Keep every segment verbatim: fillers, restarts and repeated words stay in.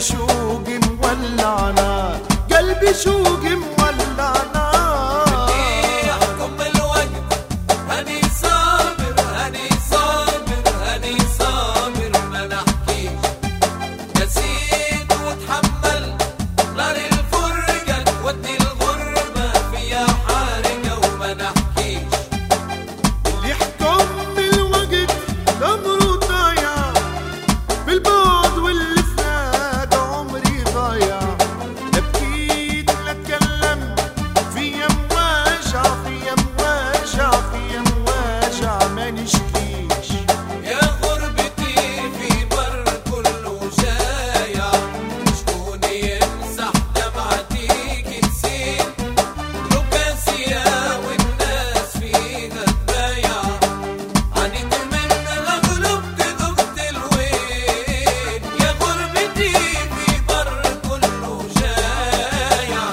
شوق مولع نار، قلبي شوق مولع نار. اللي يحكم الوقت هني صابر، هني صابر، هني صابر ما نحكيش. نسيت وتحمل نار الفرقة تودي الغربة فيها حارقة وما نحكيش. اللي يحكم الوقت الأمر ضايع، بالبعد واللي فات عمري ضايع. لا بكيت لا اتكلم في يم واجع، في يم واجع، في يم واجع ما نشكيش. يا غربتي في بر كله شايع، شكون يمسح دمعتيك تسيل. لوكاسيا والناس فيها تبايع، عانيت منها غلبت ذقت الويل. يا غربتي في بر كله شايع.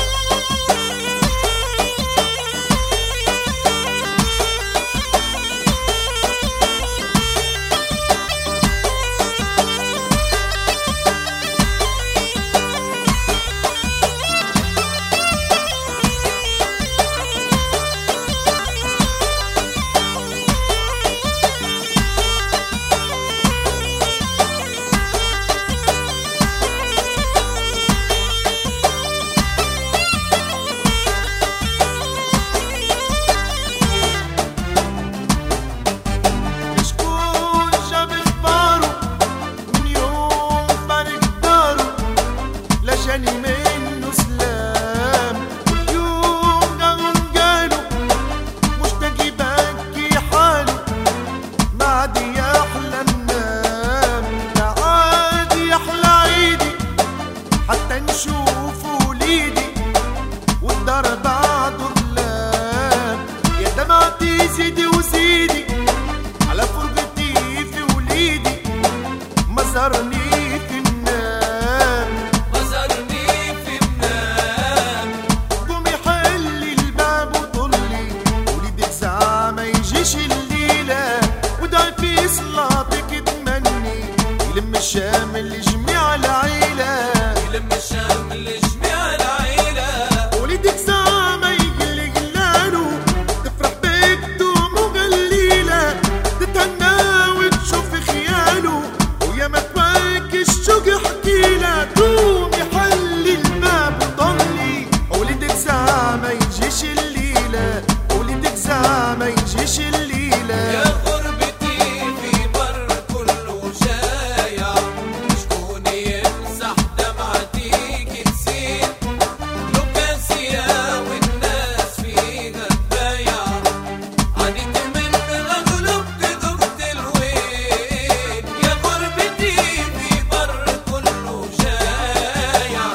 شكون جاب اخباره من يوم فارق داره، لا جاني منه سلام. واليوم قالوا قالوا مشتاق يبكي حاله، ما عاد يحلى النام، لا عاد يحلى عيدي حتى نشوف وليدي والدار بعده ظلام. يا دمعتي زيدي وزيدي على فرقتي في وليدي، مزرني في النام، مزرني في النام. قومي حلي الباب وطلي، وليدك ساعة ما يجيش الليلة، ودعي في صلاتك تمني يلم الشامل لجميع العيلة، يلم الشام لجميع العيلة. وليدك ساعة ما يقل قلاله، تفرح بقدوم وقليلة، تتهنى وتشوف خياله، ويا ما تواكي الشوق احكيله. قومي حلي الباب وضلي، وليدك ساعة ما يجيش الليلة، وليدك ساعة ما يجيش الليلة. يا غربتي في بر كله شايع، شكون يمسح دمعتيك تسيل. لوكاسيا والناس فيها تبايع، عانيت منها غلبت ذقت الويل. يا غربتي في بر كله شايع.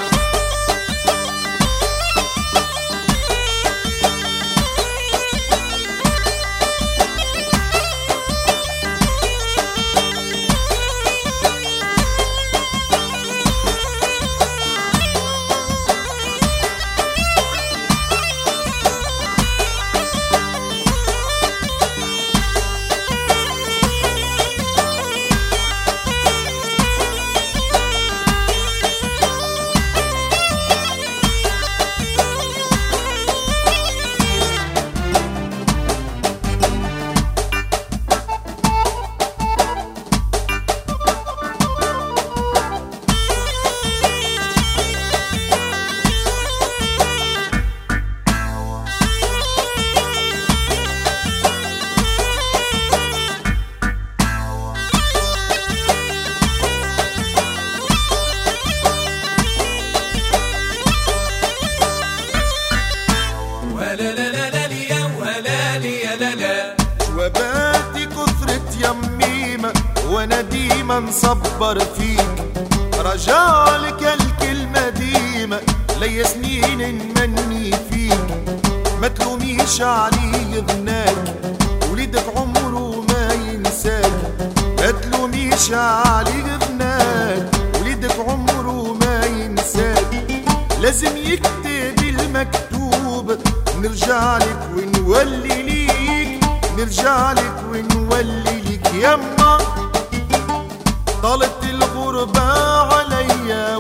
ولا لا لا لا ليا ولا ليا لا لا. جواباتي كثرت يميمة وانا ديما مصبر فيك، رجالك الكلمة ديمة ليا سنين نمني فيك. ما تلوميش علي غناك، وليدك عمره ما ينساك. ما تلوميش علي غناك، وليدك عمره ما ينساك. لازم يكتب المكتوب، نرجع لك ونولي ليك، نرجع لك ونولي ليك. يما طالت الغربة عليا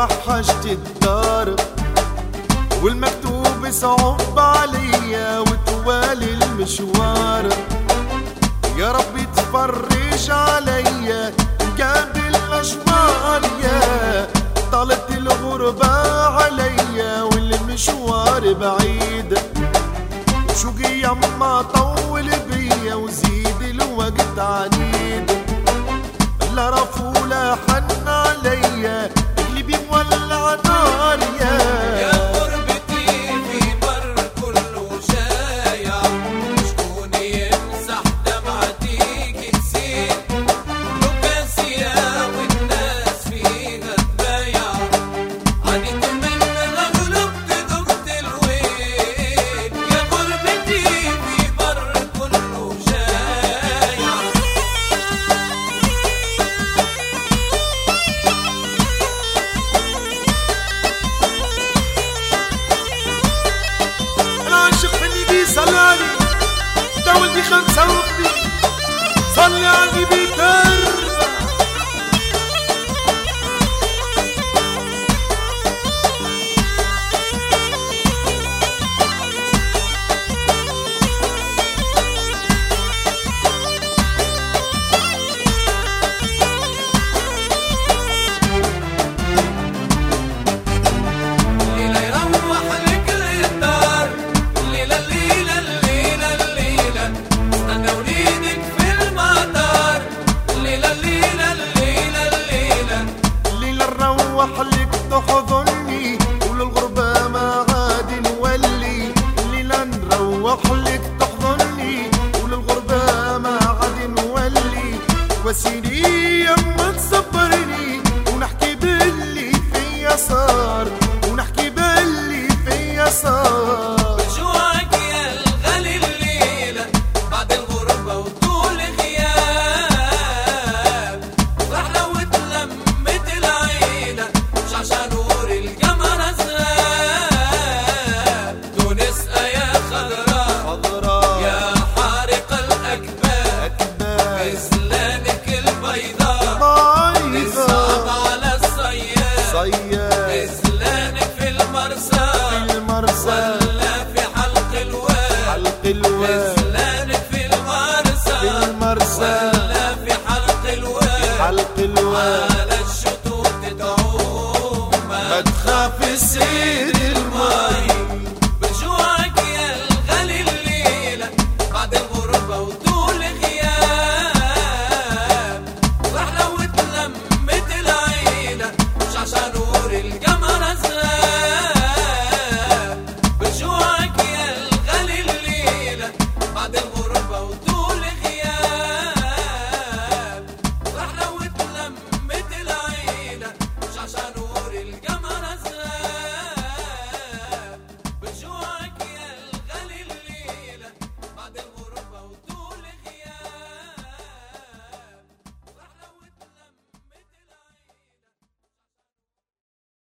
وحشت الدار، والمكتوب صعب عليا وتوالي المشوار. يا ربي تفرج عليا قبل الأشوار، يا طالت الغربة عليا والمشوار بعيد. وشوقي يما طول بيا وزيد الوقت عنيد. لا رف ولا حن عليا قلبي مولع نار، يا يا غربتي في بر كله شايع، شكون يمسح دمعتي كتسيل لوكاسيا والناس فيها تبايع. عانيت منها غلبت ذقت الويل، يا غربتي في بر كله شايع. العاشق حنيدي صلاني دا ولدي خمسة وقتي صلي على بيتر. الليلة يروح لك للدار، الليلة الليلة الليلة الليلة استنى وليدك في المطار. الليلة الليلة الليلة الليلة الليلة نروح لك تحضني وللغربة ما عاد نولي. الليلة نروح لك تحضني وللغربة ما عاد نولي. وسيني يما تصبرني ونحكي باللي فيا صار، ونحكي باللي فيا صار. بجوعك يا الغالي الليلة بعد الغربة وطول غياب. رحلة واتلمت العيلة شعشع نور القمر أزغاب. تونس يا خضراء خضراء يا حارق الأكباد، أكباد غزلانك البيضاء ضايفة الصعب على الصياد. صياد غزلانك في المرسى المرسى ولا في حلق الواد. حلق الواد غزلانك في المرسى المرسى ولا في حلق الواد. حلق الواد. على الشطوط تعوم ما تخاف السيد الماي. بجوعك يا الغالي الليلة بعد الغربة وطول غياب. رحلة واتلمت العيلة شعشع نور القمر أزغاب. بجوعك يا الغالي الليلة بعد الغربة